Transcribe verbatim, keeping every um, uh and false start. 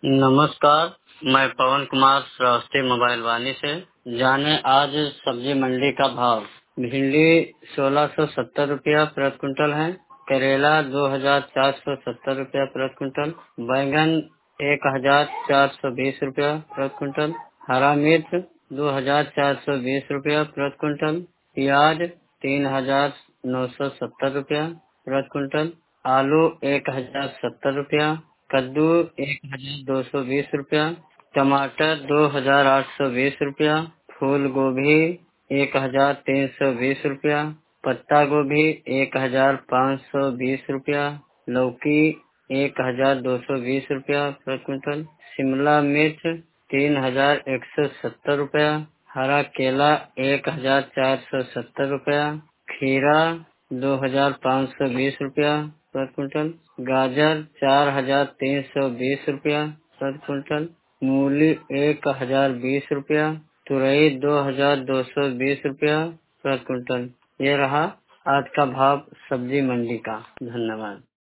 नमस्कार, मैं पवन कुमार राष्ट्रीय मोबाइल वाणी से। जाने आज सब्जी मंडी का भाव। भिंडी सोलह सौ सत्तर रुपया प्रति क्विंटल है। करेला दो हजार चार सौ सत्तर रुपया प्रति क्विंटल। बैंगन एक हजार चार सौ बीस रुपया प्रति क्विंटल। हरा मिर्च दो हजार चार सौ बीस रुपया प्रति क्विंटल। प्याज तीन हजार नौ सौ सत्तर रुपया प्रति क्विंटल। आलू एक हजार सत्तर रुपया। कद्दू एक हजार दो सौ बीस रुपया। टमाटर दो हजार आठ सौ बीस रुपया। फूल गोभी एक हजार तीन सौ बीस रुपया। पत्ता गोभी एक हजार पाँच सौ बीस रुपया। लौकी एक हजार दो सौ बीस रुपया प्रति क्विंटल। शिमला मिर्च तीन हजार एक सौ सत्तर रुपया। हरा केला एक हजार चार सौ सत्तर रुपया। खीरा दो हजार पाँच सौ बीस रुपया प्रति क्विंटल। गाजर चार हजार तीन सौ बीस रुपया प्रति क्विंटल। मूली एक हजार बीस रुपया। तुरई दो हजार दो सौ बीस रुपया प्रति क्विंटल। ये रहा आज का भाव सब्जी मंडी का। धन्यवाद।